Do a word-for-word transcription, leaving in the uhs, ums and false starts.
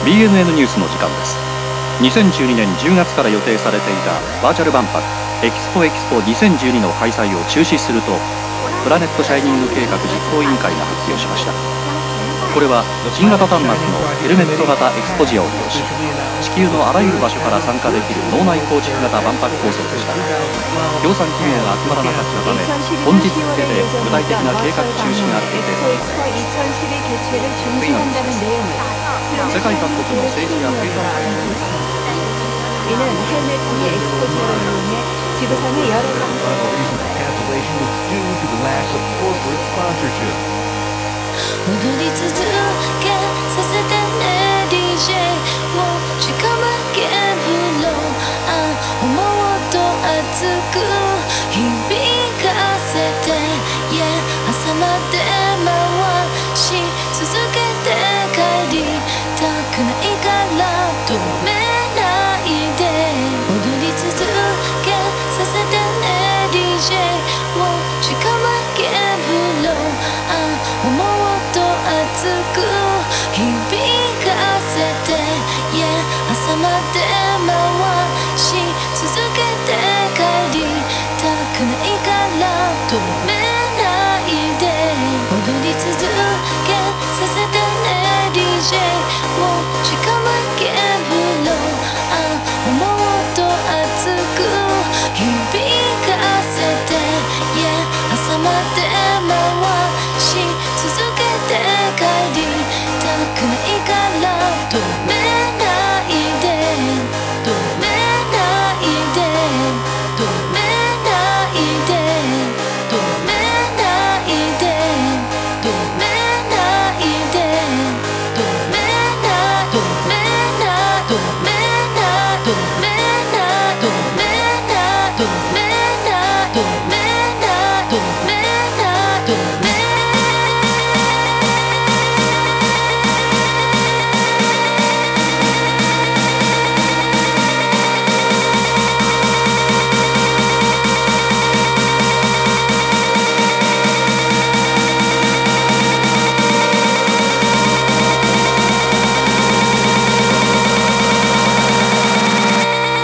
ビーエヌエヌ ニュースの時間です。にせんじゅうにねんじゅうがつから予定されていたバーチャル万博エキスポエキスポにせんじゅうにの開催を中止するとプラネットシャイニング計画実行委員会が発表しました。これは新型端末のヘルメット型エクスポジアを利用し、地球のあらゆる場所から参加できる脳内構築型万博構想でしたが、協賛企業が集まらなかったため、本日付で具体的な計画中止が決定されたのです。次のニュースです。世界各国の政治や経済 이는 헬멧 이 엑스포지어를 이용해 지구상의 여러 踊り続けさせてね ディージェー を近まけぶろあ思うと熱く